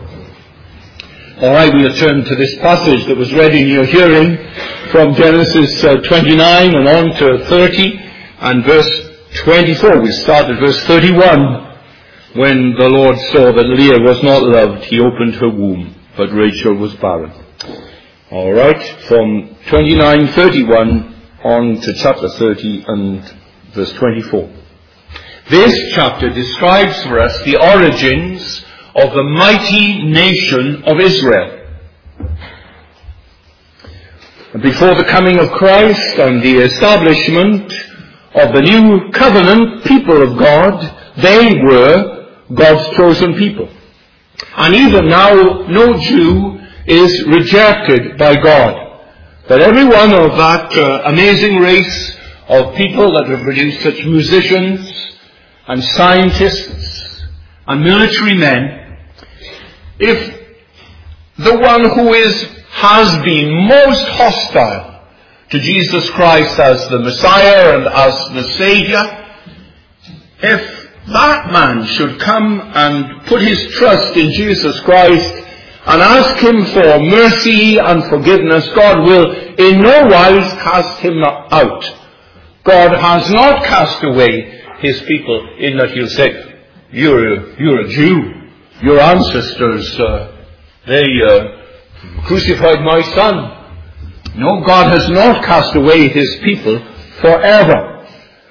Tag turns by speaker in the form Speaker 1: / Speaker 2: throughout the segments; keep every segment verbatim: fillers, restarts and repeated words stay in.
Speaker 1: All right, we'll turn to this passage that was read in your hearing from Genesis uh, twenty-nine and on to thirty and verse twenty-four. We start at verse thirty-one. When the Lord saw that Leah was not loved, he opened her womb, but Rachel was barren. All right, from twenty-nine thirty-one on to chapter thirty and verse twenty-four. This chapter describes for us the origins of the mighty nation of Israel. Before the coming of Christ and the establishment of the new covenant people of God, they were God's chosen people. And even now, no Jew is rejected by God. But every one of that uh, amazing race of people that have produced such musicians and scientists and military men, if the one who is, has been most hostile to Jesus Christ as the Messiah and as the Savior, if that man should come and put his trust in Jesus Christ and ask him for mercy and forgiveness, God will in no wise cast him out. God has not cast away his people in that he'll say, you're a, you're a Jew. Your ancestors, uh, they uh, crucified my son. No, God has not cast away his people forever.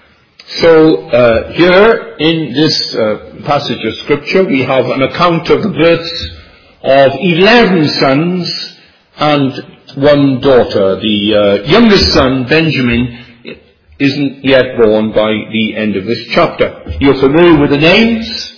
Speaker 1: So uh, here in this uh, passage of Scripture we have an account of the births of eleven sons and one daughter. The uh, youngest son, Benjamin, isn't yet born by the end of this chapter. You're familiar with the names?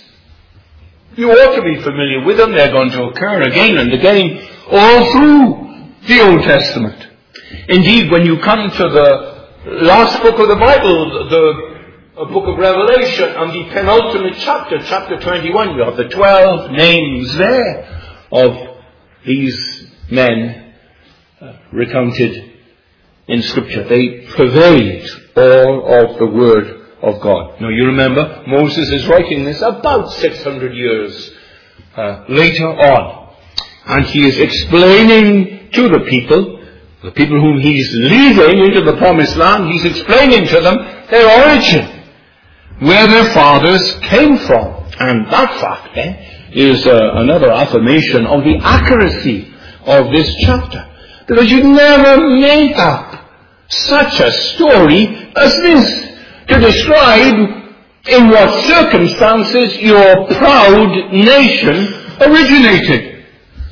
Speaker 1: You ought to be familiar with them. They're going to occur again and again all through the Old Testament. Indeed, when you come to the last book of the Bible, the book of Revelation, and the penultimate chapter, chapter twenty-one, you have the twelve names there of these men uh, recounted in Scripture. They pervade all of the Word of God. Now you remember, Moses is writing this about six hundred years uh, later on. And he is explaining to the people, the people whom he's leading into the promised land, he's explaining to them their origin, where their fathers came from. And that fact then is uh, another affirmation of the accuracy of this chapter. Because you never make up such a story as this to describe in what circumstances your proud nation originated.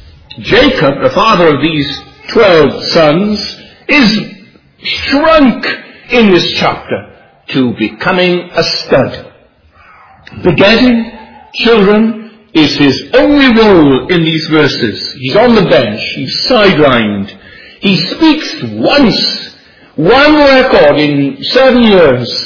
Speaker 1: Jacob, the father of these twelve sons, is shrunk in this chapter to becoming a stud. Begetting children is his only role in these verses. He's on the bench, he's sidelined. He speaks once, one record in seven years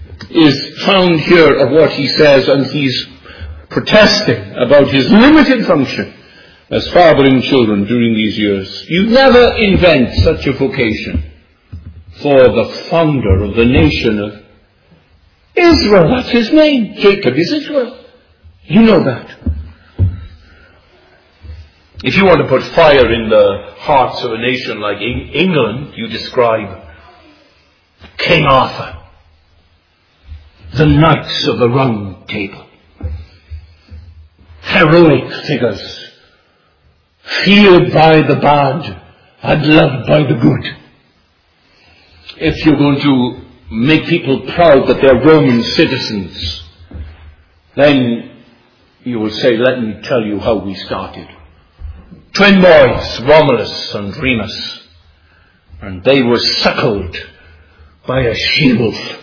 Speaker 1: is found here of what he says, and he's protesting about his limited function as fathering children during these years. You never invent such a vocation for the founder of the nation of Israel. That's his name. Jacob is Israel. You know that. If you want to put fire in the hearts of a nation like England, you describe King Arthur, the Knights of the Round Table. Heroic figures, feared by the bad and loved by the good. If you're going to make people proud that they're Roman citizens, then you will say, let me tell you how we started. Twin boys, Romulus and Remus, and they were suckled by a she-wolf.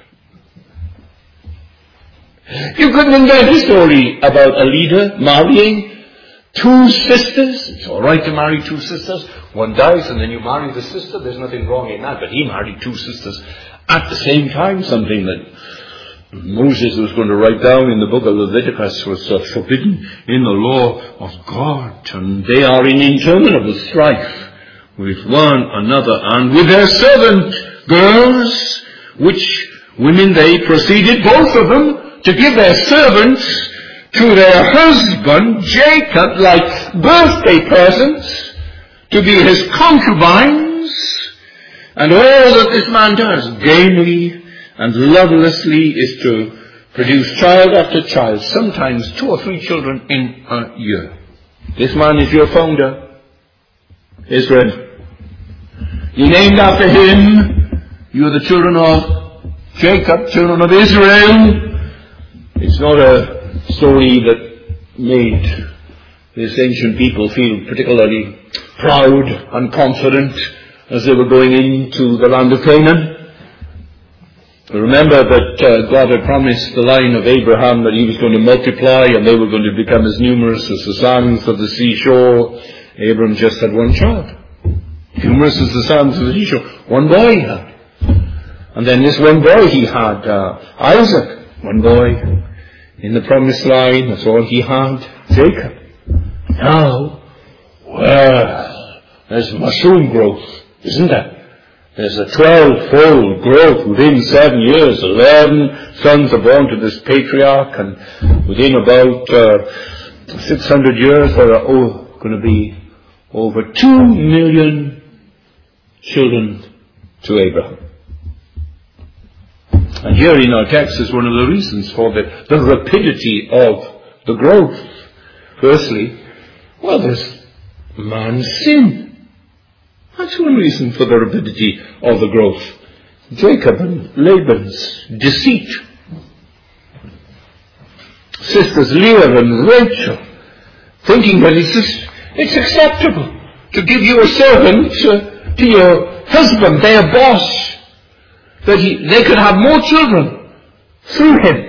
Speaker 1: You couldn't invent a story about a leader marrying two sisters. It's all right to marry two sisters. One dies and then you marry the sister. There's nothing wrong in that. But he married two sisters at the same time, something that Moses was going to write down in the book of Leviticus was uh, forbidden in the law of God. And they are in interminable strife with one another and with their servant girls, which women they proceeded, both of them, to give their servants to their husband Jacob like birthday presents, to be his concubines, and all that this man does gaily and lovelessly is to produce child after child, sometimes two or three children in a year. This man is your founder, Israel. You named after him. You are the children of Jacob, children of Israel. It's not a story that made this ancient people feel particularly proud and confident as they were going into the land of Canaan. Remember that uh, God had promised the line of Abraham that he was going to multiply and they were going to become as numerous as the sands of the seashore. Abram just had one child. Numerous as the sands of the seashore. One boy he had. And then this one boy he had, uh, Isaac. One boy in the promised line. That's all he had. Jacob. Now, well, there's mushroom growth, isn't there? There's a twelve-fold growth within seven years. Eleven sons are born to this patriarch, and within about uh, six hundred years there are oh, going to be over two million children to Abraham. And here in our text is one of the reasons for the, the rapidity of the growth. Firstly, well, there's man's sin. That's one reason for the rapidity of the growth. Jacob and Laban's deceit. Sisters Leah and Rachel thinking that it's, just, it's acceptable to give you a servant uh, to your husband, their boss, that he, they could have more children through him.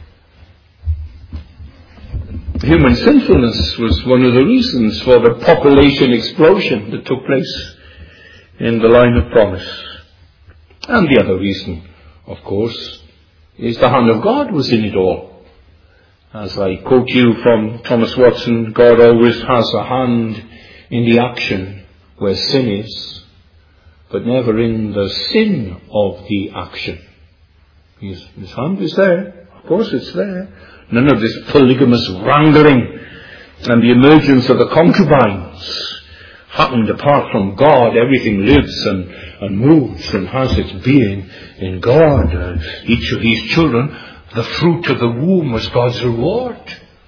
Speaker 1: Human sinfulness was one of the reasons for the population explosion that took place in the line of promise. And the other reason, of course, is the hand of God was in it all. As I quote you from Thomas Watson, God always has a hand in the action where sin is, but never in the sin of the action. His, his hand is there. Of course it's there. None of this polygamous wrangling and the emergence of the concubines happened apart from God. Everything lives and, and moves and has its being in God. Uh, each of his children, the fruit of the womb was God's reward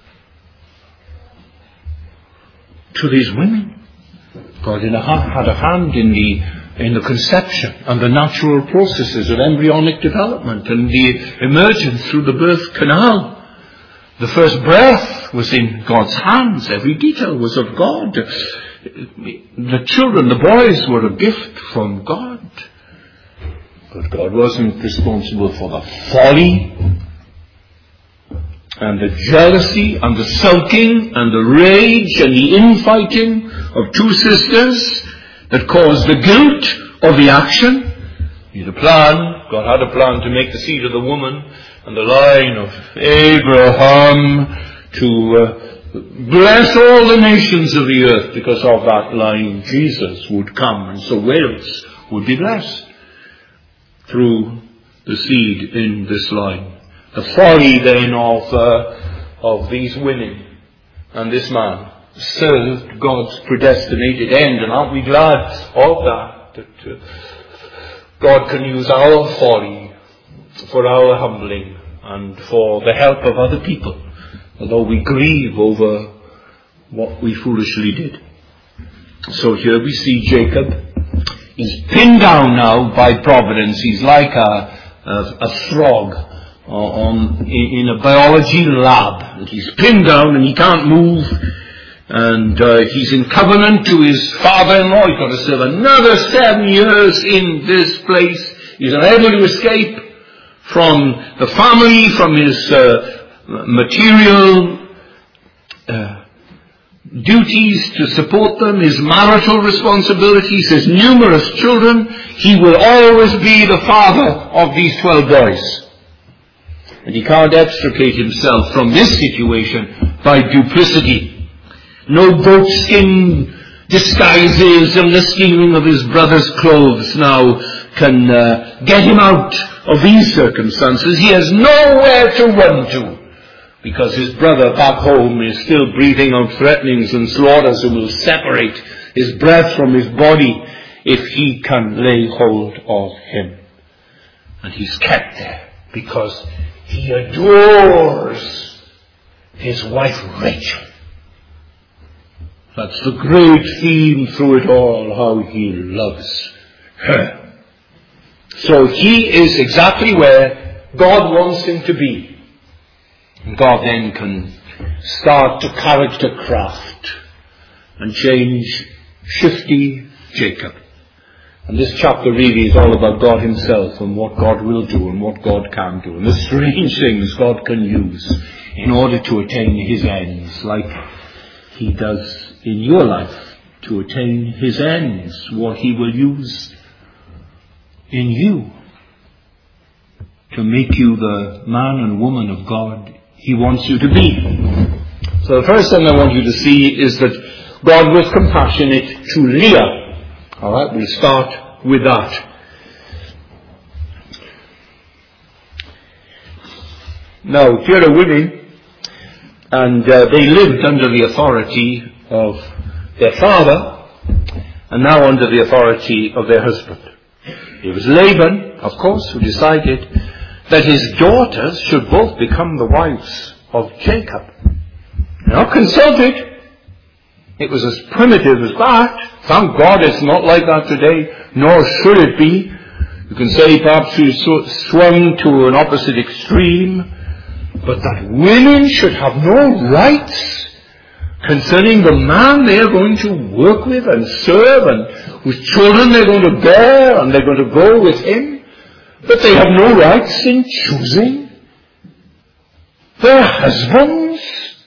Speaker 1: to these women. God had a hand in the in the conception and the natural processes of embryonic development and the emergence through the birth canal. The first breath was in God's hands. Every detail was of God. The children, the boys, were a gift from God. But God wasn't responsible for the folly and the jealousy and the sulking and the rage and the infighting of two sisters that caused the guilt of the action. He had a plan. God had a plan to make the seed of the woman and the line of Abraham to uh, bless all the nations of the earth. Because of that line, Jesus would come, and so Wales would be blessed through the seed in this line. The folly then of uh, of these women and this man served God's predestinated end, and aren't we glad of that? That uh, God can use our folly for our humbling and for the help of other people, although we grieve over what we foolishly did. So here we see Jacob. He's pinned down now by providence. He's like a, a, a frog uh, on, in, in a biology lab. And he's pinned down and he can't move. And uh, he's in covenant to his father-in-law. He's got to serve another seven years in this place. He's unable to escape from the family, from his uh, material uh, duties to support them, his marital responsibilities, his numerous children. He will always be the father of these twelve boys. And he can't extricate himself from this situation by duplicity. No goatskin disguises and the stealing of his brother's clothes now can uh, get him out of these circumstances. He has nowhere to run to because his brother back home is still breathing out threatenings and slaughters and will separate his breath from his body if he can lay hold of him. And he's kept there because he adores his wife Rachel. That's the great theme through it all, how he loves her. So he is exactly where God wants him to be. And God then can start to character craft and change shifty Jacob. And this chapter really is all about God himself and what God will do and what God can do. And the strange things God can use in order to attain his ends, like he does in your life to attain his ends, what he will use in you to make you the man and woman of God he wants you to be. So the first thing I want you to see is that God was compassionate to Leah. Alright, we'll start with that. Now, here are women, and uh, they lived under the authority of their father, and now under the authority of their husband. It was Laban, of course, who decided that his daughters should both become the wives of Jacob. Not consulted. It was as primitive as that. Thank God it's not like that today, nor should it be. You can say perhaps we swung to an opposite extreme, but that women should have no rights concerning the man they are going to work with and serve and whose children they're going to bear and they're going to go with him. That they have no rights in choosing their husbands.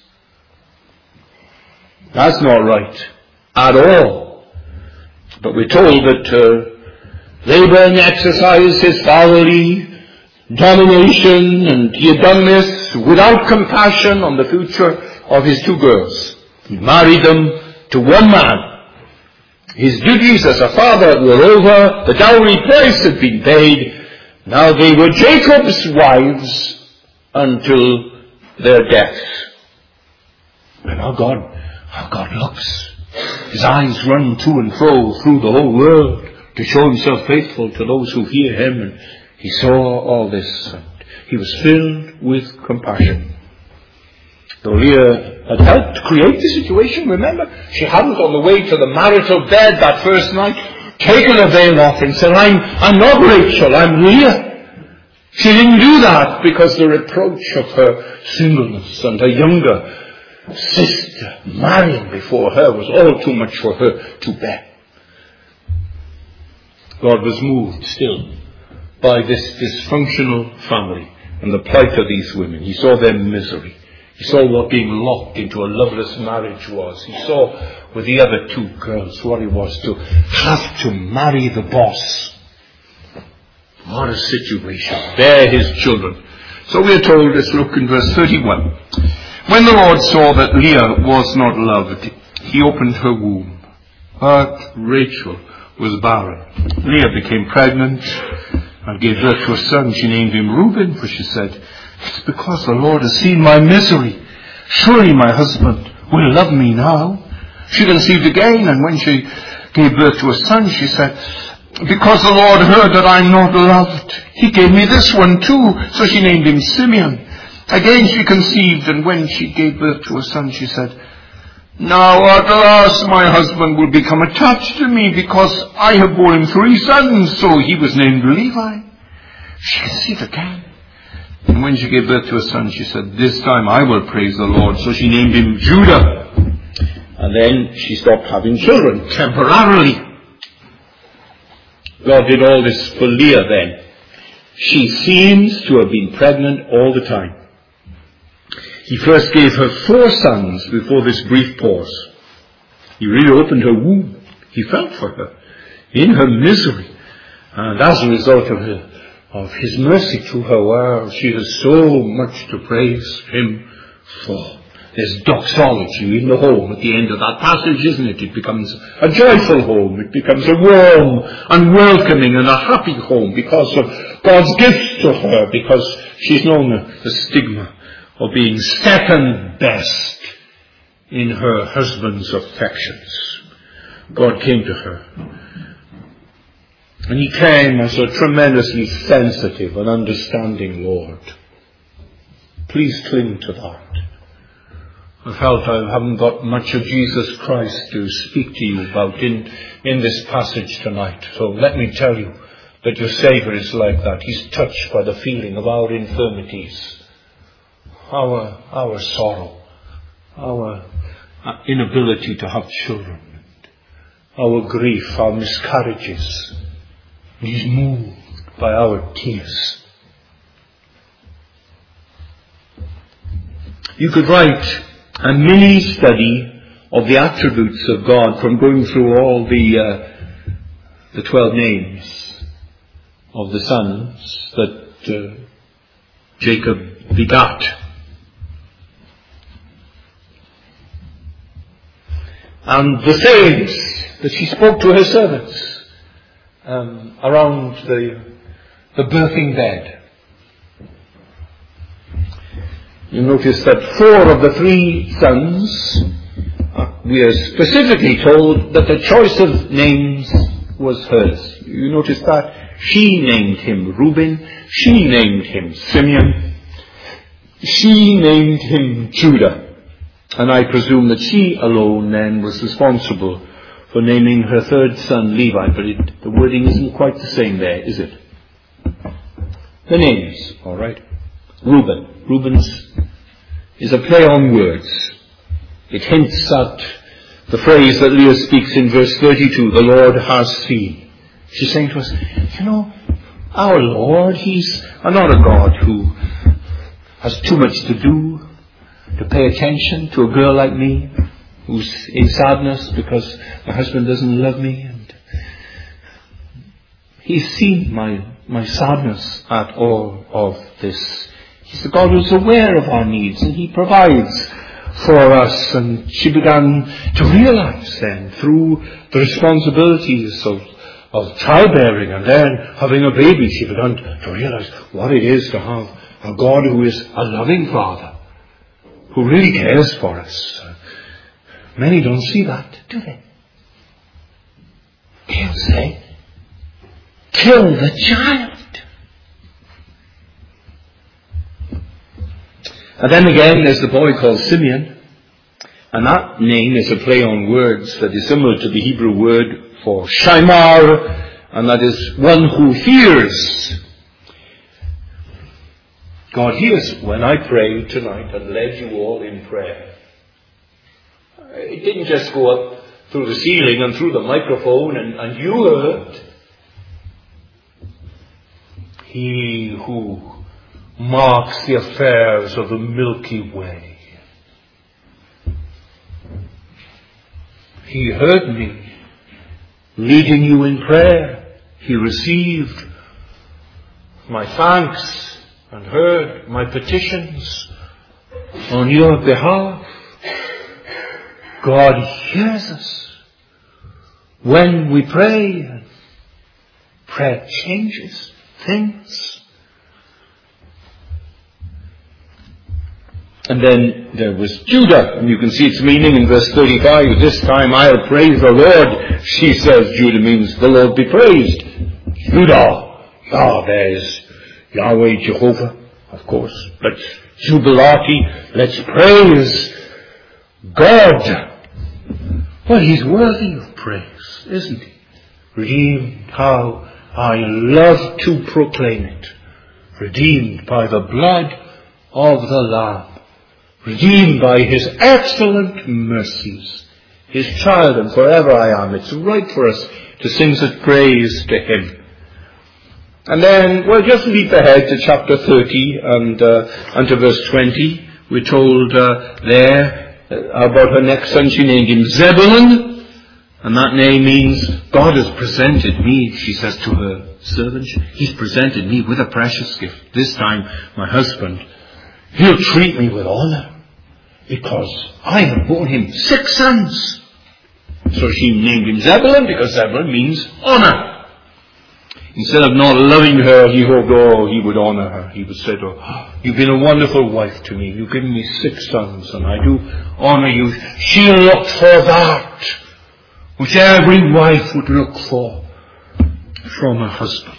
Speaker 1: That's not right at all. But we're told that uh, Laban exercised his fatherly domination, and he had done this without compassion on the future of his two girls. He married them to one man. His duties as a father were over. The dowry price had been paid. Now they were Jacob's wives until their death. And how God, how God looks. His eyes run to and fro through the whole world to show himself faithful to those who fear him. And he saw all this, and he was filled with compassion. Though Leah had helped create the situation, remember, she hadn't on the way to the marital bed that first night taken her veil off and said, I'm, I'm not Rachel, I'm Leah. She didn't do that because the reproach of her singleness and her younger sister marrying before her was all too much for her to bear. God was moved still by this dysfunctional family and the plight of these women. He saw their misery. He saw what being locked into a loveless marriage was. He saw with the other two girls what it was to have to marry the boss. What a situation. Bear his children. So we are told, let's look in verse thirty-one. When the Lord saw that Leah was not loved, he opened her womb. But Rachel was barren. Leah became pregnant and gave birth to a son. She named him Reuben, for she said, it's because the Lord has seen my misery. Surely my husband will love me now. She conceived again, and when she gave birth to a son, she said, because the Lord heard that I'm not loved, he gave me this one too. So she named him Simeon. Again she conceived, and when she gave birth to a son, she said, now at last my husband will become attached to me, because I have borne him three sons. So he was named Levi. She conceived again. And when she gave birth to a son, she said, this time I will praise the Lord. So she named him Judah. And then she stopped having children temporarily. God did all this for Leah then. She seems to have been pregnant all the time. He first gave her four sons before this brief pause. He really opened her womb. He felt for her in her misery. And as a result of her of his mercy to her, wow, she has so much to praise him for. There's doxology in the home at the end of that passage, isn't it? It becomes a joyful home. It becomes a warm and welcoming and a happy home because of God's gift to her, because she's known the stigma of being second best in her husband's affections. God came to her. And he came as a tremendously sensitive and understanding Lord. Please cling to that. I felt I haven't got much of Jesus Christ to speak to you about in, in this passage tonight. So let me tell you that your Saviour is like that. He's touched by the feeling of our infirmities, our, our sorrow, our inability to have children, our grief, our miscarriages. He's moved by our tears. You could write a mini study of the attributes of God from going through all the uh, the twelve names of the sons that uh, Jacob begat. And the sayings that she spoke to her servants um, around the the birthing bed. You notice that four of the three sons, uh, we are specifically told that the choice of names was hers. You notice that? She named him Reuben. She named him Simeon. She named him Judah. And I presume that she alone then was responsible for naming her third son Levi. But it, the wording isn't quite the same there, is it? The names, all right. Reuben. Reuben's is a play on words. It hints at the phrase that Leah speaks in verse thirty-two, the Lord has seen. She's saying to us, you know, our Lord, He's not a God who has too much to do to pay attention to a girl like me who's in sadness because my husband doesn't love me. And He's seen my, my sadness at all of this. He's the God who's aware of our needs and He provides for us. And she began to realize then through the responsibilities of, of childbearing and then having a baby, she began to realize what it is to have a God who is a loving Father, who really cares for us. Many don't see that, do they? They'll say, kill the child. And then again there's the boy called Simeon. And that name is a play on words that is similar to the Hebrew word for Shamar, and that is one who hears. God hears when I prayed tonight and led you all in prayer. It didn't just go up through the ceiling and through the microphone and, and you heard. He who marks the affairs of the Milky Way. He heard me leading you in prayer. He received my thanks and heard my petitions on your behalf. God hears us when we pray. Prayer changes things. And then there was Judah, and you can see its meaning in verse thirty-five. This time I'll praise the Lord. She says Judah means the Lord be praised. Judah. Ah, there's Yahweh, Jehovah, of course. Let's jubilati. Let's praise God. Well, He's worthy of praise, isn't He? Redeemed. How I love to proclaim it. Redeemed by the blood of the Lamb. Redeemed by His excellent mercies. His child, and forever I am. It's right for us to sing such praise to Him. And then, well, just leap ahead to chapter thirty and, uh, and to verse twenty. We're told uh, there uh, about her next son. She named him Zebulun. And that name means, God has presented me, she says to her servant, He's presented me with a precious gift. This time, my husband, He'll treat me with honor because I have borne him six sons. So she named him Zebulun because Zebulun means honor. Instead of not loving her, he hoped, oh, he would honor her. He would say to her, oh, you've been a wonderful wife to me. You've given me six sons, and I do honor you. She looked for that, which every wife would look for from her husband.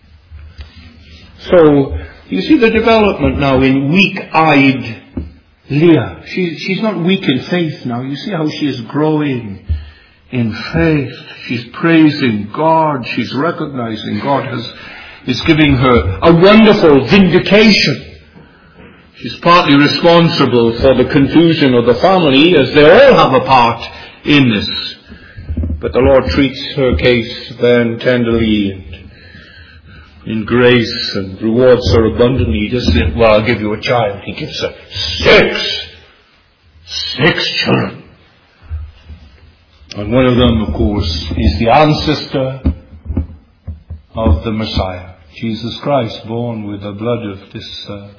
Speaker 1: So, you see the development now in weak-eyed Leah. She, she's not weak in faith now. You see how she is growing in faith. She's praising God. She's recognizing God has, is giving her a wonderful vindication. She's partly responsible for the confusion of the family, as they all have a part in this. But the Lord treats her case then tenderly and in grace and rewards her abundantly. He just said, well, I'll give you a child. He gives her six. Six children. And one of them, of course, is the ancestor of the Messiah, Jesus Christ, born with the blood of this uh,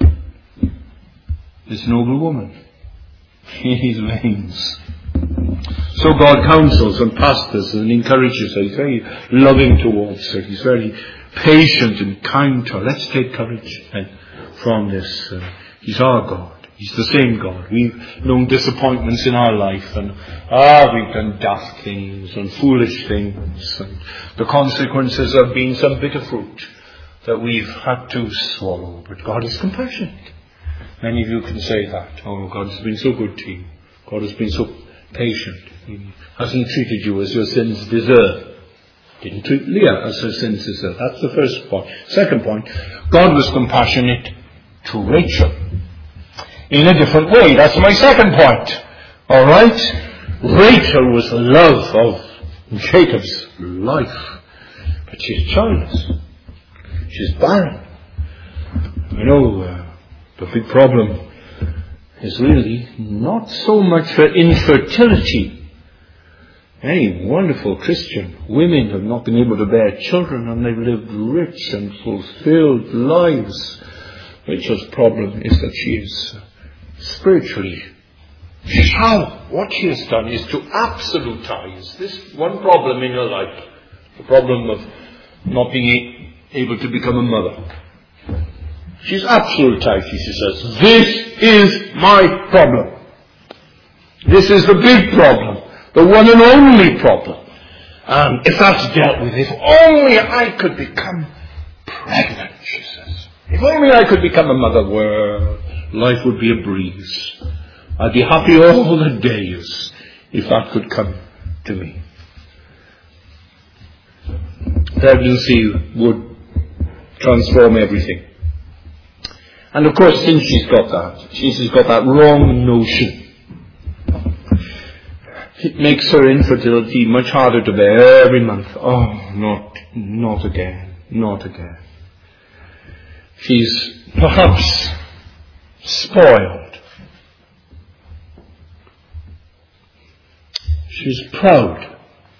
Speaker 1: this noble woman in his veins. So God counsels and pastors and encourages her. He's very loving towards her. He's very patient and kind to her. Let's take courage and from this. Uh, he's our God. He's the same God. We've known disappointments in our life, and ah, we've done daft things and foolish things, and the consequences have been some bitter fruit that we've had to swallow. But God is compassionate. Many of you can say that. Oh, God has been so good to you. God has been so patient. He hasn't treated you as your sins deserve. Didn't treat Leah as her sins deserve. That's the first point. Second point, God was compassionate to Rachel in a different way. That's my second point. All right? Rachel was the love of Jacob's life. But she's childless. She's barren. You know, uh, the big problem is really not so much her infertility. Any wonderful Christian women have not been able to bear children, and they've lived rich and fulfilled lives. Rachel's problem is that she is spiritually shallow. What she has done is to absolutize this one problem in her life, the problem of not being able to become a mother. She's absolutized. She says, this is my problem. This is the big problem, the one and only problem. And if that's dealt with, if only I could become pregnant, she says. If only I could become a mother, well, life would be a breeze. I'd be happy all the days if that could come to me. Pregnancy would transform everything. And of course, since she's got that, she's got that wrong notion, it makes her infertility much harder to bear every month. Oh, not, not again, not again. She's perhaps spoiled. She's proud.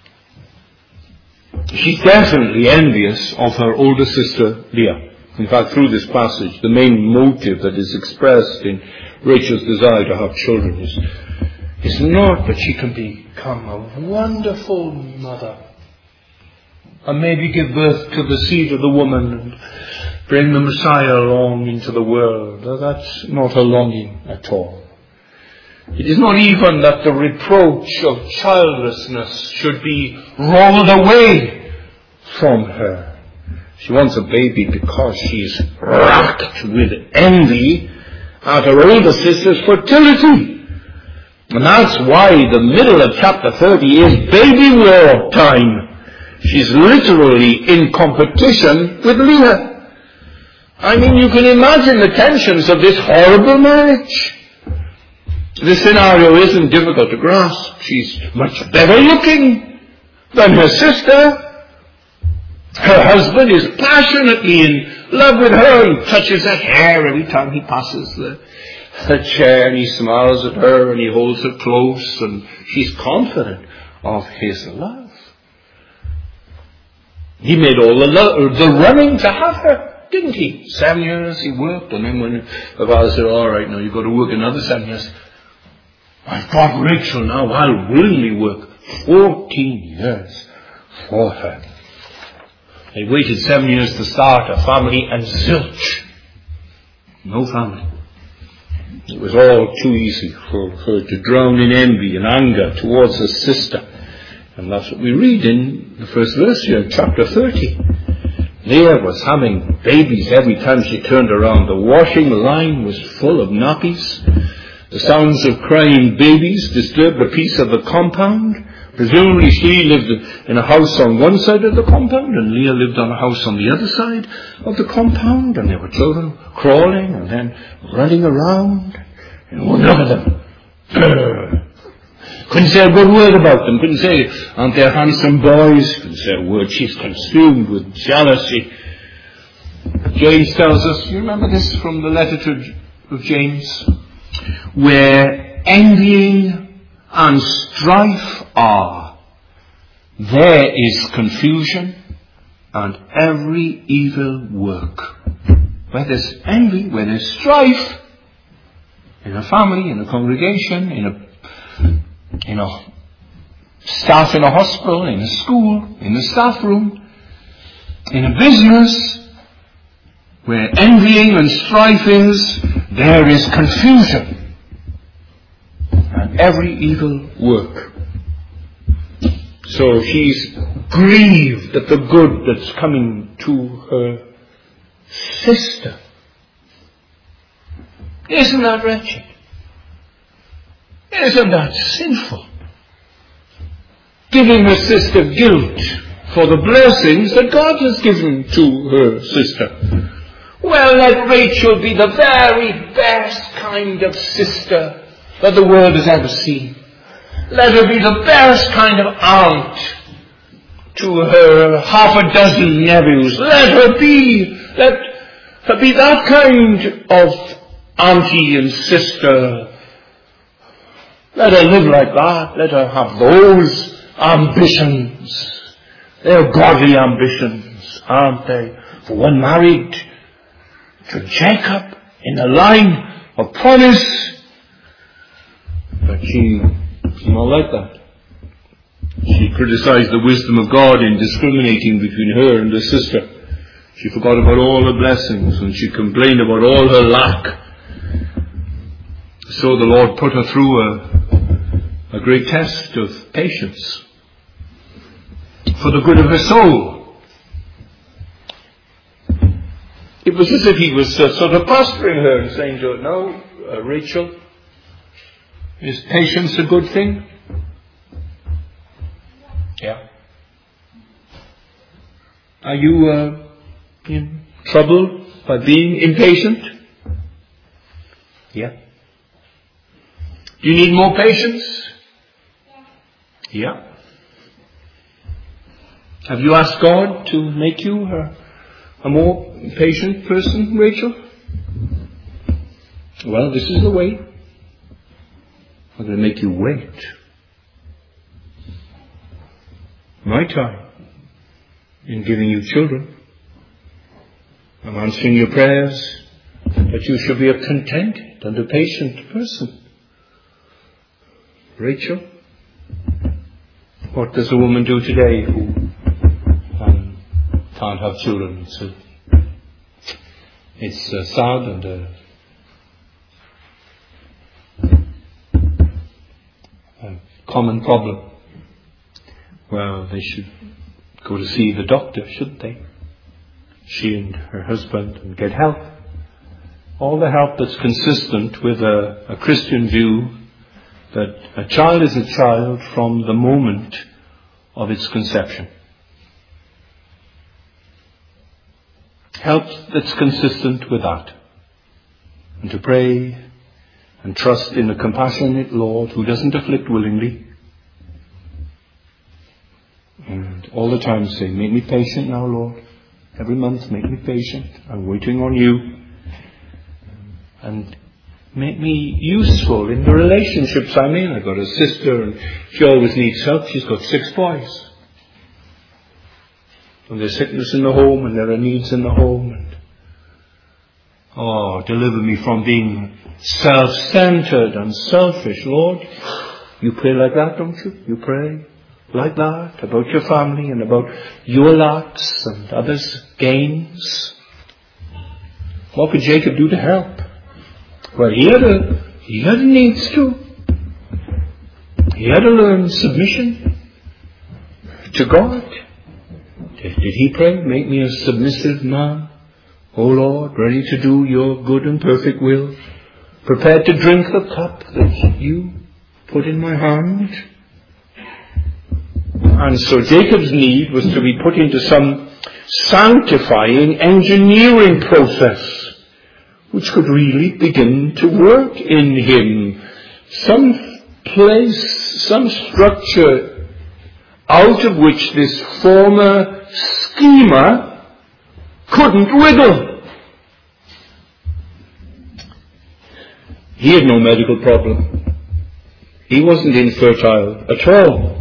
Speaker 1: She's definitely envious of her older sister, Leah. In fact, through this passage, the main motive that is expressed in Rachel's desire to have children is, is not that she can become a wonderful mother and maybe give birth to the seed of the woman and bring the Messiah along into the world. That's not her longing at all. It is not even that the reproach of childlessness should be rolled away from her. She wants a baby because she's racked with envy at her older sister's fertility. And that's why the middle of chapter thirty is baby war time. She's literally in competition with Leah. I mean, you can imagine the tensions of this horrible marriage. This scenario isn't difficult to grasp. She's much better looking than her sister. Her husband is passionately in love with her. He touches her hair every time he passes the, the chair, and he smiles at her and he holds her close, and she's confident of his love. He made all the, lo- the running to have her, didn't he? Seven years he worked, and then when the father said, all right, now you've got to work another seven years. I've got Rachel now, I'll willingly work fourteen years for her. They waited seven years to start a family, and zilch. No family. It was all too easy for her to drown in envy and anger towards her sister. And that's what we read in the first verse here, chapter thirty. Leah was having babies every time she turned around. The washing line was full of nappies. The sounds of crying babies disturbed the peace of the compound. Presumably she lived in a house on one side of the compound, and Leah lived on a house on the other side of the compound, and there were children crawling and then running around. And oh, look at them. Couldn't say a good word about them. Couldn't say, aren't they handsome boys? Couldn't say a word. She's consumed with jealousy. James tells us, you remember this from the letter to, of James? Where envying and strife are, there is confusion and every evil work. Where there's envy, where there's strife, in a family, in a congregation, in a, in a staff in a hospital, in a school, in the staff room, in a business, where envying and strife is, there is confusion and every evil work. So she's grieved at the good that's coming to her sister. Isn't that wretched? Isn't that sinful? Giving her sister guilt for the blessings that God has given to her sister. Well, let Rachel be the very best kind of sister that the world has ever seen. Let her be the best kind of aunt to her half a dozen nephews. Let her be, let her be that kind of auntie and sister. Let her live like that. Let her have those ambitions. They're godly ambitions, aren't they? For one married to Jacob in the line of promise. But she, she's not like that. She criticized the wisdom of God in discriminating between her and her sister. She forgot about all her blessings and she complained about all her lack. So the Lord put her through a, a great test of patience for the good of her soul. It was as if he was uh, sort of pestering her and saying to her, no, uh, Rachel, is patience a good thing? Yeah. Are you uh, in trouble by being impatient? Yeah. Do you need more patience? Yeah. Have you asked God to make you a, a more patient person, Rachel? Well, this is the way. I'm going to make you wait. My time in giving you children. I'm answering your prayers that you shall be a contented and a patient person. Rachel, what does a woman do today who um, can't have children? It's, a, it's uh, sad and uh, a common problem. Well, they should go to see the doctor, shouldn't they? She and her husband, and get help. All the help that's consistent with a, a Christian view that a child is a child from the moment of its conception. Help that's consistent with that. And to pray and trust in a compassionate Lord who doesn't afflict willingly. And all the time say, make me patient now, Lord. Every month, make me patient. I'm waiting on you. And make me useful in the relationships I'm in. I've got a sister and she always needs help. She's got six boys. And there's sickness in the home and there are needs in the home. And oh, deliver me from being self-centered and selfish, Lord. You pray like that, don't you? You pray. like that about your family and about your lacks and others' gains? What could Jacob do to help? Well, he had a, he had needs to. He had to learn submission to God. Did, did he pray, make me a submissive man, O Lord, ready to do your good and perfect will, prepared to drink the cup that you put in my hand? And so Jacob's need was to be put into some sanctifying engineering process which could really begin to work in him. Some place, some structure out of which this former schemer couldn't wiggle. He had no medical problem. He wasn't infertile at all.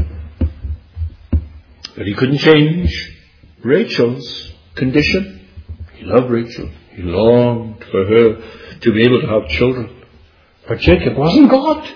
Speaker 1: But he couldn't change Rachel's condition. He loved Rachel. He longed for her to be able to have children. But Jacob wasn't God.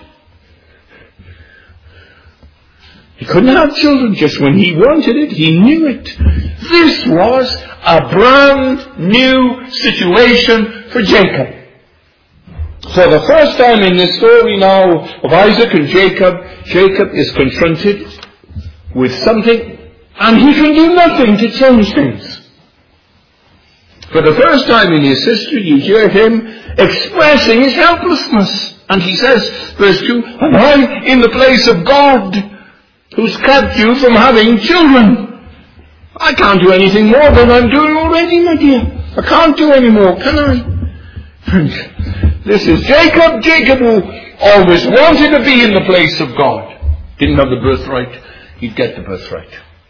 Speaker 1: He couldn't have children just when he wanted it. He knew it. This was a brand new situation for Jacob. For the first time in the story now of Isaac and Jacob, Jacob is confronted with something and he can do nothing to change things. For the first time in his history, you hear him expressing his helplessness. And he says, verse two, am I in the place of God who's kept you from having children? I can't do anything more than I'm doing already, my dear. I can't do any more, can I? And this is Jacob. Jacob who always wanted to be in the place of God. Didn't have the birthright. He'd get the birthright.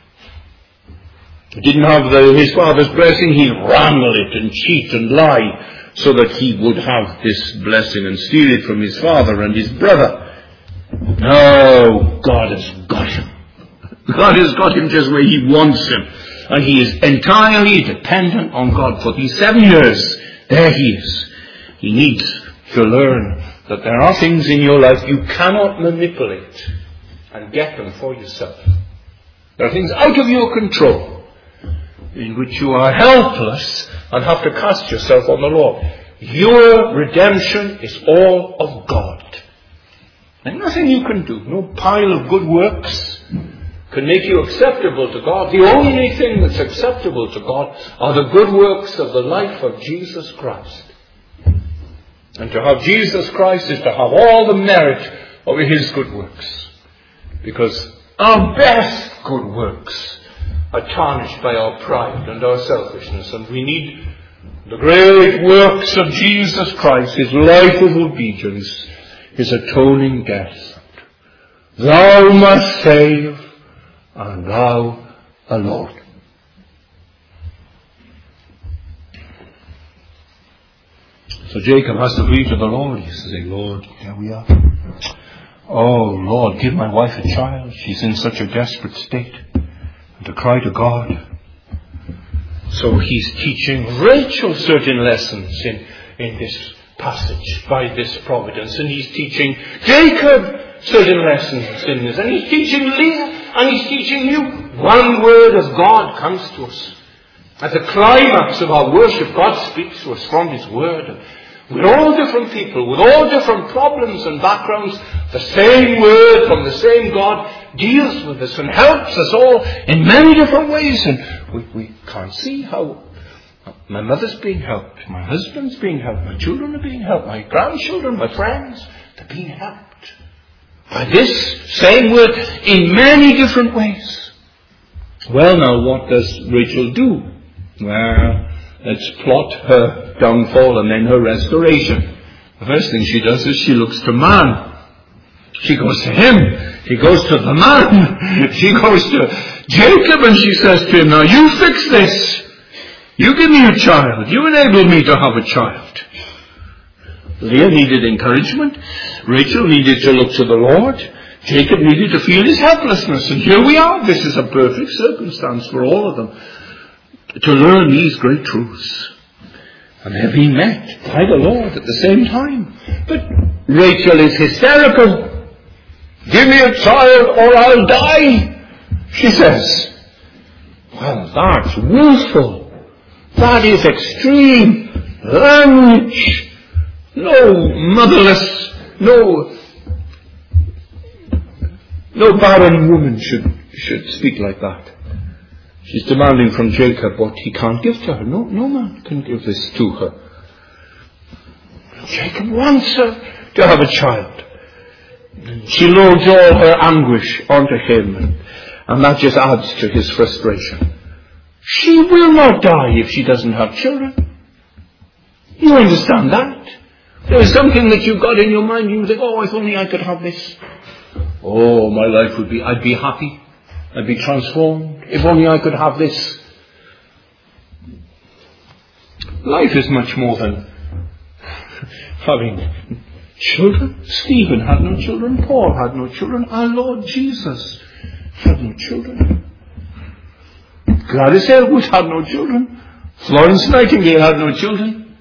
Speaker 1: Didn't have the, his father's blessing, he'd wrangle it and cheat and lie so that he would have this blessing and steal it from his father and his brother. No, God has got him. God has got him just where he wants him. And he is entirely dependent on God. For these seven years, there he is. He needs to learn that there are things in your life you cannot manipulate and get them for yourself. There are things out of your control in which you are helpless and have to cast yourself on the Lord. Your redemption is all of God. And nothing you can do, no pile of good works can make you acceptable to God. The only thing that's acceptable to God are the good works of the life of Jesus Christ. And to have Jesus Christ is to have all the merit of his good works. Because our best good works are tarnished by our pride and our selfishness, and we need the great works of Jesus Christ, his life of obedience, his atoning death. Thou must save, and thou alone. So Jacob has to plead to the Lord. He says, hey, Lord, here we are. Oh, Lord, give my wife a child. She's in such a desperate state. And to cry to God. So he's teaching Rachel certain lessons in, in this passage by this providence. And he's teaching Jacob certain lessons in this. And he's teaching Leah. And he's teaching you. One word of God comes to us. At the climax of our worship, God speaks to us from his word. We're all different people, with all different problems and backgrounds. The same word from the same God deals with us and helps us all in many different ways. And we, we can't see how my mother's being helped, my husband's being helped, my children are being helped, my grandchildren, my friends, they're being helped by this same word in many different ways. Well, now, what does Rachel do? Well, let's plot her downfall and then her restoration. The first thing she does is she looks to man. She goes to him. She goes to the man. She goes to Jacob and she says to him, now you fix this. You give me a child. You enable me to have a child. Leah needed encouragement. Rachel needed to look to the Lord. Jacob needed to feel his helplessness. And here we are. This is a perfect circumstance for all of them to learn these great truths. And they're being met by the Lord at the same time. But Rachel is hysterical. Give me a child or I'll die, she says. Well, that's willful. That is extreme language. No motherless, no, no barren woman should, should speak like that. She's demanding from Jacob what he can't give to her. No, no man can give this to her. Jacob wants her to have a child. She loads all her anguish onto him, and, and that just adds to his frustration. She will not die if she doesn't have children. You understand that? There is something that you've got in your mind, you think, oh, if only I could have this. Oh, my life would be, I'd be happy. I'd be transformed. If only I could have this. Life is much more than having children. Stephen had no children. Paul had no children. Our Lord Jesus had no children. Gladys Aylward had no children. Florence Nightingale had no children.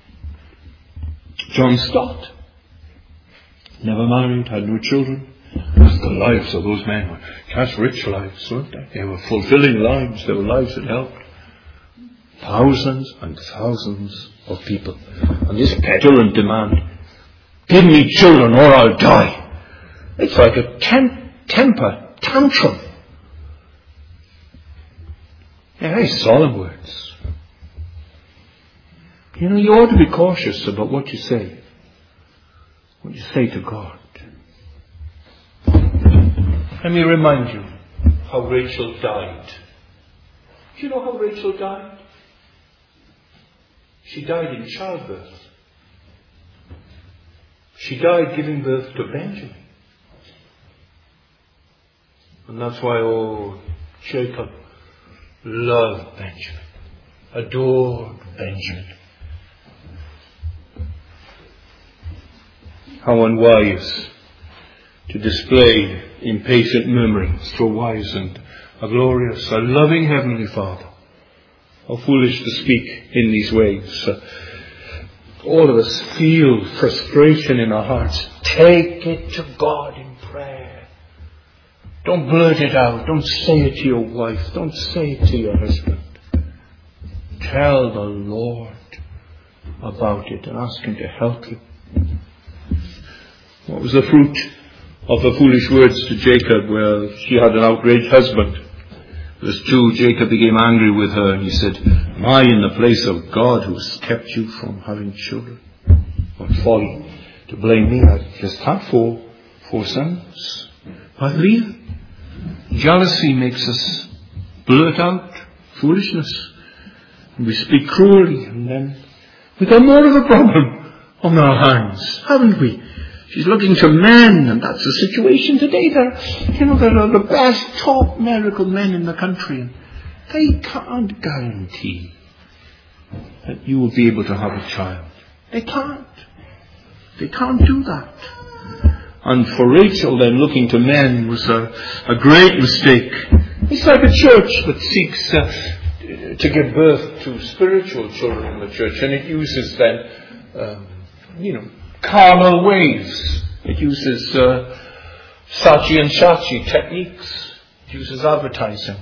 Speaker 1: John Stott, never married, had no children. The lives of those men were just rich lives, weren't they? They were fulfilling lives. They were lives that helped thousands and thousands of people. And this petulant demand, give me children or I'll die. It's like a tem- temper tantrum. They're very solemn words. You know, you ought to be cautious about what you say. What you say to God. Let me remind you how Rachel died. Do you know how Rachel died? She died in childbirth. She died giving birth to Benjamin. And that's why, oh, Jacob loved Benjamin, adored Benjamin. How unwise to display impatient murmurings to a wise and a glorious, a loving Heavenly Father. How foolish to speak in these ways. Uh, all of us feel frustration in our hearts. Take it to God in prayer. Don't blurt it out. Don't say it to your wife. Don't say it to your husband. Tell the Lord about it and ask Him to help you. What was the fruit of the foolish words to Jacob? Well, she had an outraged husband. Verse two, Jacob became angry with her and he said, am I in the place of God who has kept you from having children? What folly to blame me. I just had four, four sons. By Leah. Jealousy makes us blurt out foolishness. And we speak cruelly, and then we've got more of a problem on our hands, haven't we? She's looking to men, and that's the situation today. There, you know, there are the best top medical men in the country, and they can't guarantee that you will be able to have a child. They can't. They can't do that. And for Rachel then, looking to men was a, a great mistake. It's like a church that seeks uh, to give birth to spiritual children in the church, and it uses then, um, you know, carnal ways. It uses uh, Saatchi and Shachi techniques. It uses advertising.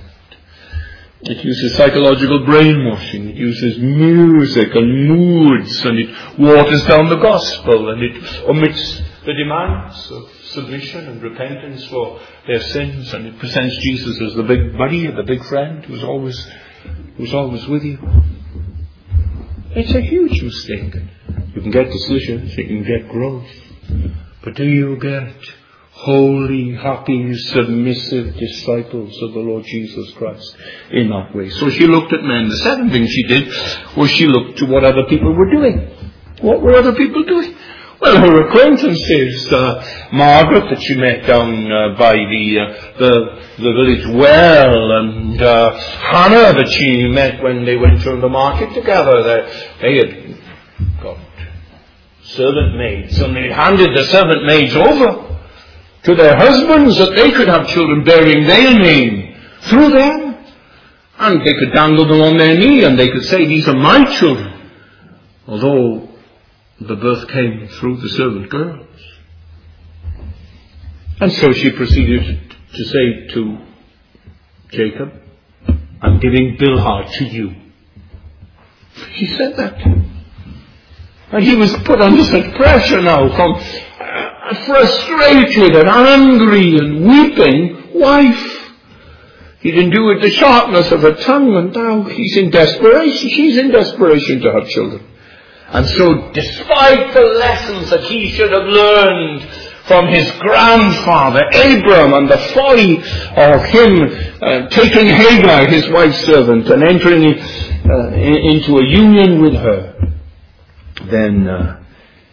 Speaker 1: It uses psychological brainwashing. It uses music and moods, and it waters down the gospel, and it omits the demands of submission and repentance for their sins, and it presents Jesus as the big buddy, the big friend who's always, who's always with you. It's a huge mistake. You can get decisions, you can get growth, but do you get holy, happy, submissive disciples of the Lord Jesus Christ in that way? So she looked at men. The second thing she did was she looked to what other people were doing. What were other people doing? Well, her acquaintances, uh, Margaret that she met down uh, by the, uh, the the village well, and uh, Hannah that she met when they went to the market together. They, they had got servant maids, and they handed the servant maids over to their husbands that they could have children bearing their name through them. And they could dangle them on their knee and they could say, these are my children. Although the birth came through the servant girls. And so she proceeded to say to Jacob, I'm giving Bilhah to you. She said that. And he was put under such pressure now from a frustrated and angry and weeping wife. He didn't do it the sharpness of her tongue, and now he's in desperation. She's in desperation to have children. And so, despite the lessons that he should have learned from his grandfather Abram and the folly of him uh, taking Hagar, his wife's servant, and entering uh, in, into a union with her, then uh,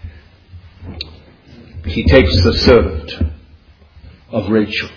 Speaker 1: he takes the servant of Rachel.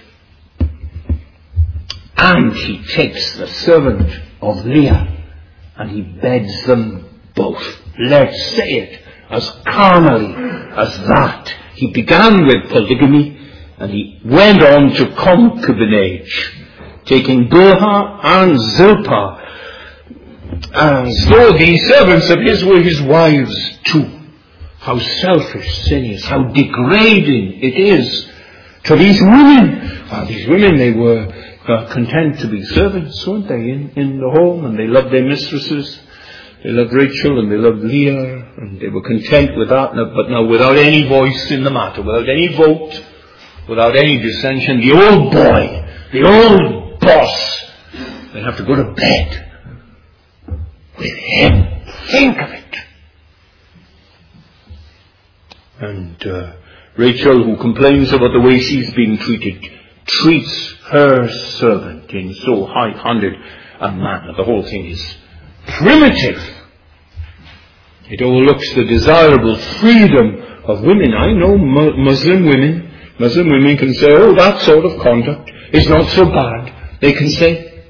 Speaker 1: And he takes the servant of Leah, and he beds them both. Let's say it as carnally as that. He began with polygamy, and he went on to concubinage, taking Bilhah and Zilpah, as though these servants of his were his wives too. How selfish sin is, how degrading it is to these women. Ah, these women, they were uh, content to be servants, weren't they, in, in the home, and they loved their mistresses. They loved Rachel and they loved Leah, and they were content with that, but now without any voice in the matter, without any vote, without any dissension. The old boy, the old boss, they have to go to bed with him. Think of it. And uh, Rachel, who complains about the way she's being treated, treats her servant in so high-handed a manner. The whole thing is primitive. It overlooks the desirable freedom of women. I know mu- Muslim women. Muslim women can say, oh, that sort of conduct is not so bad. They can say.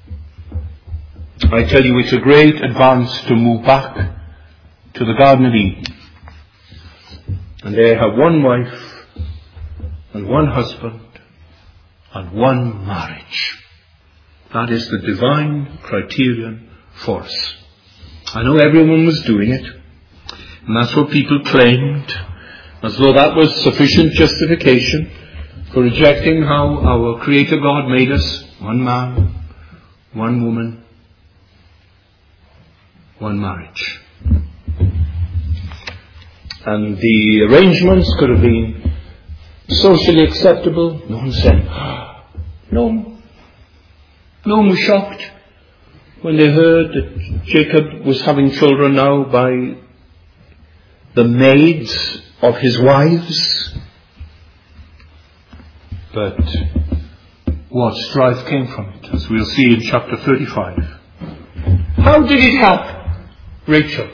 Speaker 1: I tell you, it's a great advance to move back to the Garden of Eden. And they have one wife and one husband and one marriage. That is the divine criterion for us. I know everyone was doing it, and that's what people claimed, as though that was sufficient justification for rejecting how our Creator God made us. One man, one woman, one marriage. And the arrangements could have been socially acceptable. No one said, no. No one was shocked when they heard that Jacob was having children now by the maids of his wives. But what strife came from it, as we'll see in chapter thirty-five. How did it help Rachel?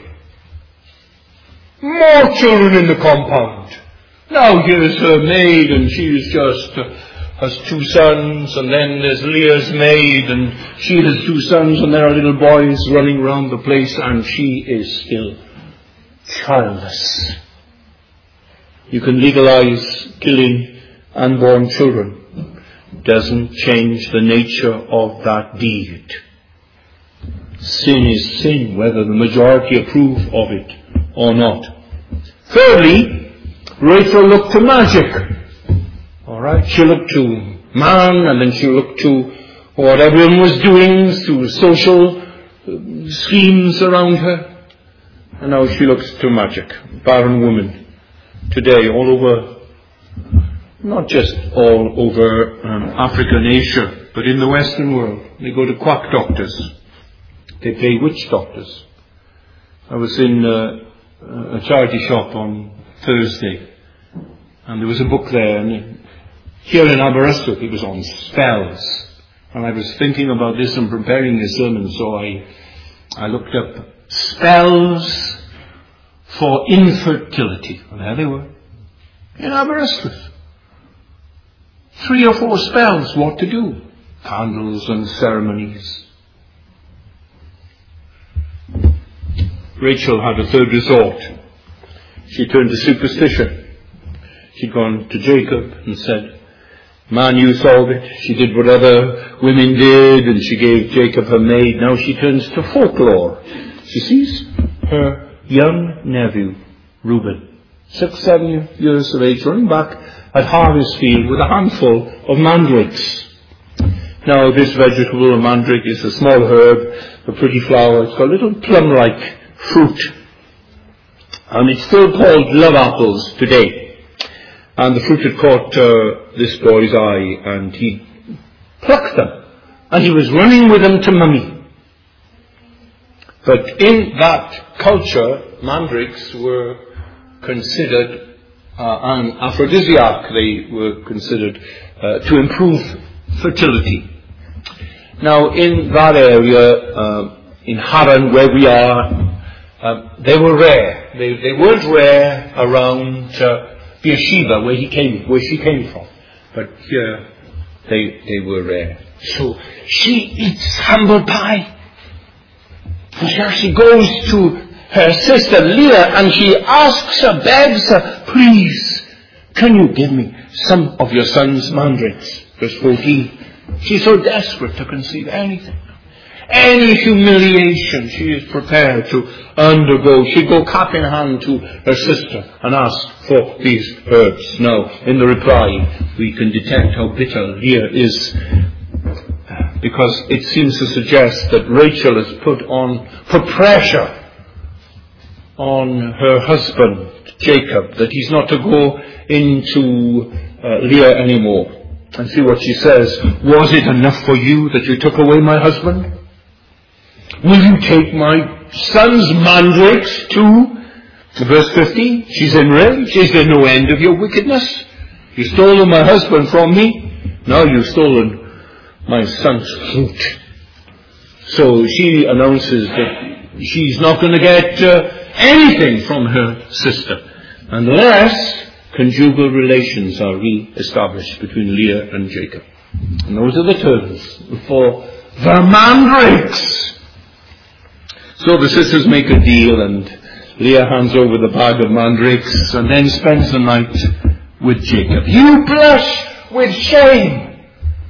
Speaker 1: More children in the compound. Now here's her maid, and she's just uh, has two sons, and then there's Leah's maid, and she has two sons, and there are little boys running around the place, and she is still childless. You can legalize killing unborn children. Doesn't change the nature of that deed. Sin is sin, whether the majority approve of it or not. Thirdly, Rachel looked to magic. Alright, she looked to man, and then she looked to what everyone was doing, to social schemes around her. And now she looks to magic. Barren woman today all over, not just all over um, Africa and Asia, but in the Western world. They go to quack doctors. They play witch doctors. I was in uh, a charity shop on Thursday, and there was a book there, and here in Aberystwyth it was on spells. And I was thinking about this and preparing this sermon, so I I looked up spells for infertility. And there they were, in Aberystwyth. Three or four spells, what to do. Candles and ceremonies. Rachel had a third resort. She turned to superstition. She'd gone to Jacob and said, man, you solve it. She did what other women did, and she gave Jacob her maid. Now she turns to folklore. She sees her young nephew, Reuben, six, seven years of age, running back at harvest field with a handful of mandrakes. Now, this vegetable, a mandrake, is a small herb, a pretty flower. It's got little plum-like fruit. And it's still called love apples today. And the fruit had caught uh, this boy's eye, and he plucked them. And he was running with them to mummy. But in that culture, mandrakes were considered uh, an aphrodisiac. They were considered uh, to improve fertility. Now, in that area, uh, in Haran, where we are, uh, they were rare. They, they weren't rare around uh, Beersheba, where he came, where she came from. But here, they they were rare. So she eats humble pie. And here she goes to her sister Leah, and she asks her, begs her, please, can you give me some of your son's mandrakes? Verse fourteen. She's so desperate to conceive anything. Any humiliation she is prepared to undergo. She'd go cap in hand to her sister and ask for these herbs. Now, in the reply, we can detect how bitter Leah is, because it seems to suggest that Rachel has put on, put pressure on her husband, Jacob, that he's not to go into uh, Leah anymore. And see what she says. Was it enough for you that you took away my husband? Will you take my son's mandrakes too? Verse fifty, she's enraged. Is there no end of your wickedness? You've stolen my husband from me. Now you've stolen my son's fruit. So she announces that she's not going to get uh, anything from her sister unless conjugal relations are re-established between Leah and Jacob. And those are the terms for the mandrakes. So the sisters make a deal, and Leah hands over the bag of mandrakes and then spends the night with Jacob. You blush with shame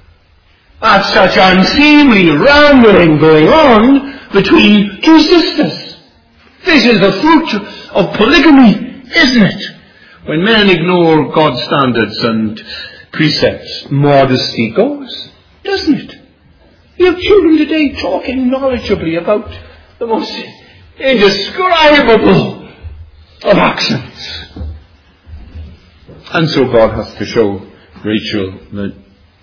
Speaker 1: at such unseemly wrangling going on between two sisters. This is the fruit of polygamy, isn't it? When men ignore God's standards and precepts, modesty goes, doesn't it? You have children today talking knowledgeably about the most indescribable of accents. And so God has to show Rachel that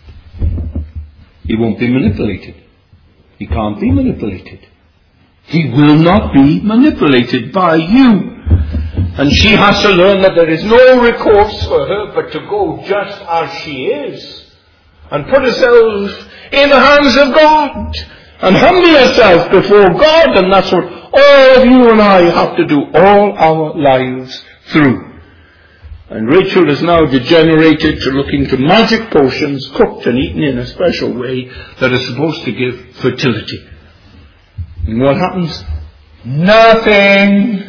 Speaker 1: he won't be manipulated. He can't be manipulated. He will not be manipulated by you. And she has to learn that there is no recourse for her but to go just as she is and put herself in the hands of God and humble herself before God. And that's what all of you and I have to do all our lives through. And Rachel is now degenerated to looking to magic potions cooked and eaten in a special way that are supposed to give fertility. And what happens? Nothing.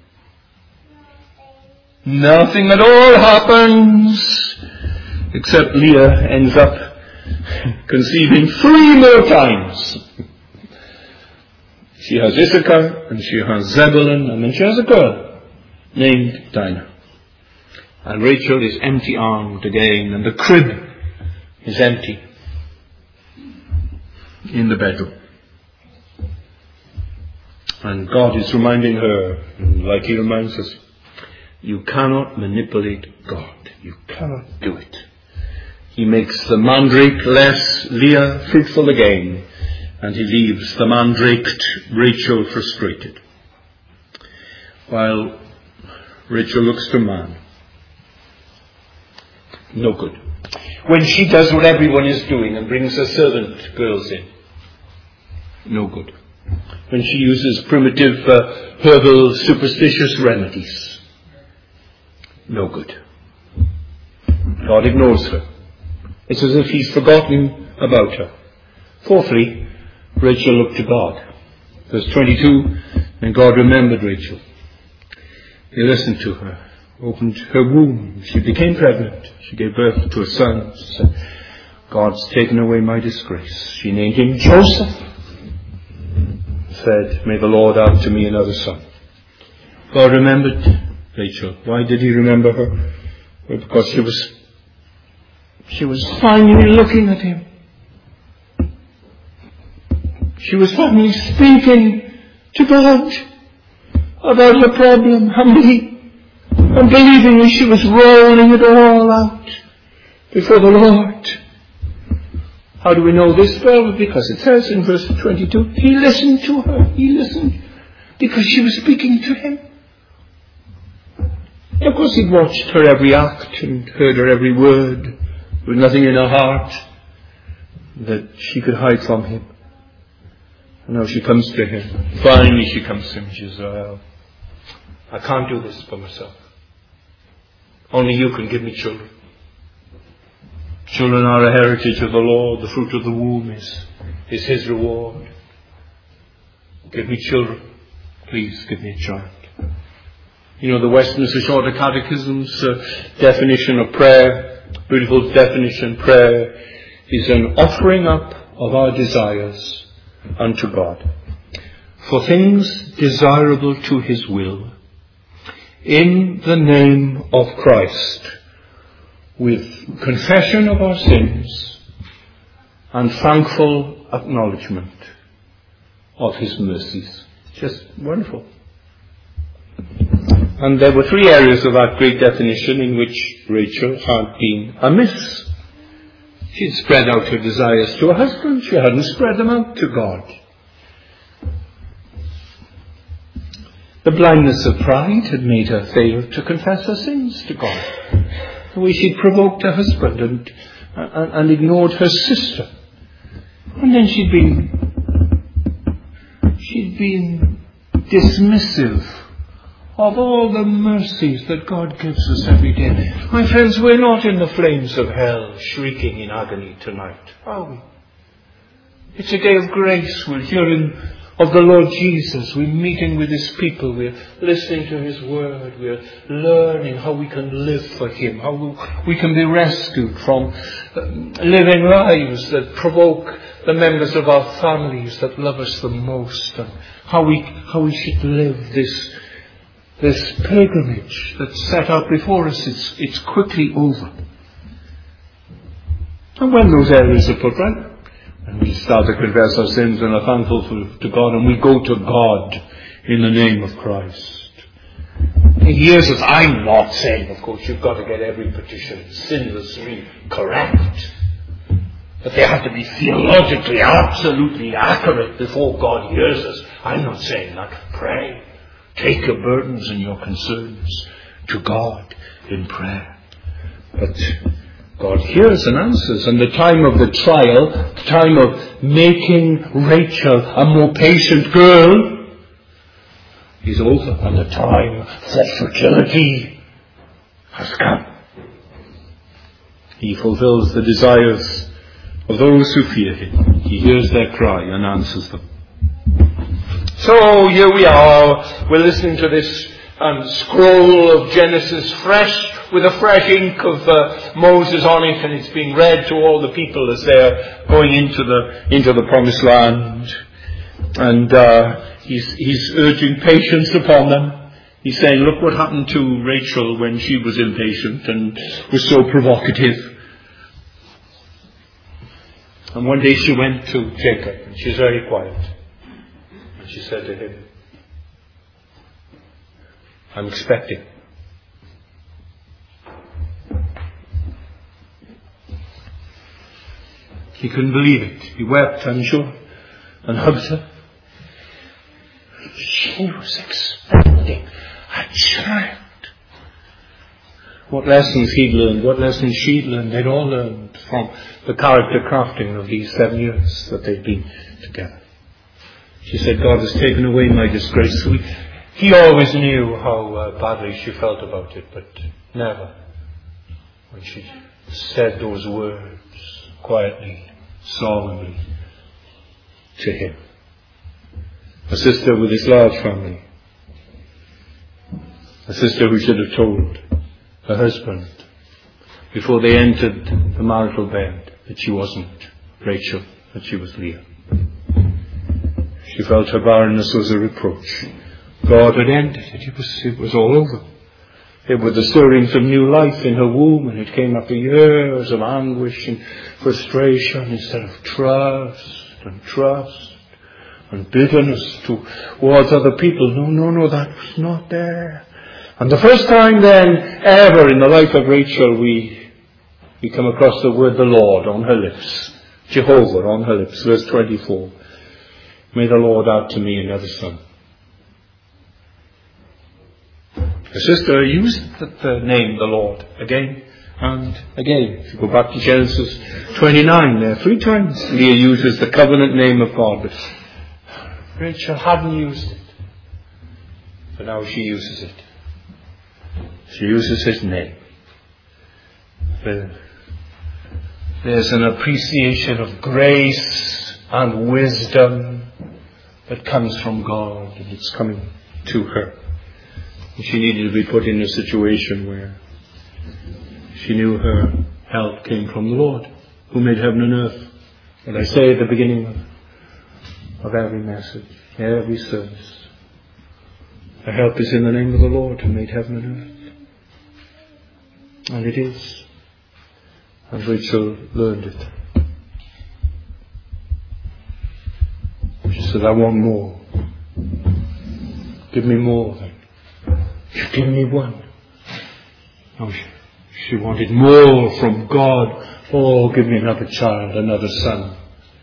Speaker 1: Nothing at all happens, except Leah ends up conceiving three more times. She has Issachar, and she has Zebulun, and then she has a girl named Dinah. And Rachel is empty-armed again, and the crib is empty in the bedroom. And God is reminding her, like he reminds us, you cannot manipulate God. You cannot do it. He makes the mandrake less Leah fruitful again, and he leaves the mandraked Rachel frustrated. While Rachel looks to man, no good. When she does what everyone is doing and brings her servant girls in, no good. When she uses primitive uh, herbal superstitious remedies, no good. God ignores her. It's as if he's forgotten about her. Fourthly, Rachel looked to God. Verse twenty-two, and God remembered Rachel. He listened to her, opened her womb. She became pregnant. She gave birth to a son. She said, God's taken away my disgrace. She named him Joseph. Said, may the Lord add to me another son. God remembered Rachel. Why did he remember her? Well, because she was, she was finally looking at him. She was finally speaking to God about her problem, humbly, and believing that she was rolling it all out before the Lord. How do we know this? Well, because it says in verse twenty-two, he listened to her. He listened because she was speaking to him. Of course, he'd watched her every act and heard her every word. There was nothing in her heart that she could hide from him. And now she comes to him. Finally she comes to him. She says, well, I can't do this for myself. Only you can give me children. Children are a heritage of the Lord. The fruit of the womb is, is his reward. Give me children. Please give me a child. You know, the Westminster Shorter Catechism's uh, definition of prayer, beautiful definition, prayer is an offering up of our desires unto God for things desirable to his will in the name of Christ, with confession of our sins and thankful acknowledgement of his mercies. Just wonderful. And there were three areas of that great definition in which Rachel had been amiss. She'd spread out her desires to her husband. She hadn't spread them out to God. The blindness of pride had made her fail to confess her sins to God. The way she'd provoked her husband and, and, and ignored her sister. And then she'd been, she'd been dismissive of all the mercies that God gives us every day. My friends, we're not in the flames of hell shrieking in agony tonight, are we? It's a day of grace. We're hearing of the Lord Jesus. We're meeting with his people. We're listening to his word. We're learning how we can live for him, how we can be rescued from living lives that provoke the members of our families that love us the most, and how we, how we should live this This pilgrimage that's set out before us. It's, it's quickly over. And when those areas are put right, and we start to confess our sins and are thankful for, to God, and we go to God in the name of Christ. He hears us. I'm not saying, of course, you've got to get every petition sinlessly correct. But they have to be theologically absolutely accurate before God hears us. I'm not saying that. Pray. Take your burdens and your concerns to God in prayer. But God hears and answers, and the time of the trial, the time of making Rachel a more patient girl, is over, and the time for fertility has come. He fulfills the desires of those who fear him. He hears their cry and answers them. So here we are, we're listening to this um, scroll of Genesis fresh, with a fresh ink of uh, Moses on it, and it's being read to all the people as they're going into the into the promised land. And uh, he's, he's urging patience upon them. He's saying, look what happened to Rachel when she was impatient and was so provocative. And one day she went to Jacob, and she's very quiet. And she said to him, I'm expecting. He couldn't believe it. He wept, I'm sure, and hugged her. She was expecting a child. What lessons he'd learned, what lessons she'd learned, they'd all learned from the character crafting of these seven years that they'd been together. She said, God has taken away my disgrace. He always knew how uh, badly she felt about it, but never when she said those words quietly, solemnly to him. A sister with this large family. A sister who should have told her husband before they entered the marital bed that she wasn't Rachel, that she was Leah. She felt her barrenness was a reproach. God had ended it. It was, it was all over. It were the stirrings of new life in her womb, and it came after years of anguish and frustration instead of trust and trust and bitterness towards other people. No, no, no, that was not there. And the first time then ever in the life of Rachel we, we come across the word the Lord on her lips. Jehovah on her lips. Verse twenty-four. May the Lord add to me another son. The sister used the, the name the Lord again and again. If you go back to Genesis twenty-nine there, three times Leah uses the covenant name of God, but Rachel hadn't used it. But now she uses it. She uses his name. There's an appreciation of grace and wisdom that comes from God, and it's coming to her. She needed to be put in a situation where she knew her help came from the Lord, who made heaven and earth. And I say at the beginning of, of every message, every service, our help is in the name of the Lord who made heaven and earth. And it is. And Rachel learned it. She said, I want more. Give me more then. You give me one. No, she, she wanted more from God. Oh, give me another child, another son.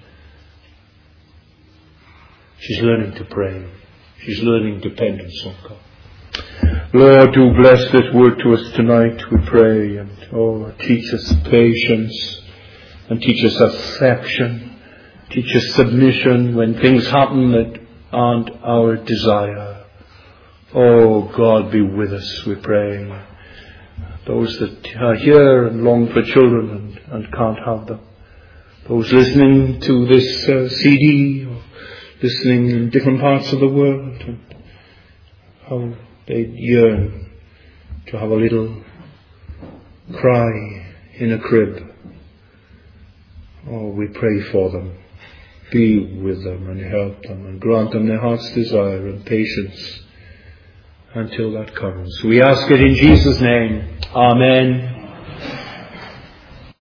Speaker 1: She's learning to pray. She's learning dependence on God. Lord, do bless this word to us tonight, we pray. And oh, teach us patience. And teach us affection. Teach us submission when things happen that aren't our desire. Oh, God, be with us, we pray. Those that are here and long for children and, and can't have them. Those listening to this uh, C D or listening in different parts of the world, and how they yearn to have a little cry in a crib. Oh, we pray for them. Be with them and help them and grant them their heart's desire and patience until that comes. We ask it in Jesus' name. Amen.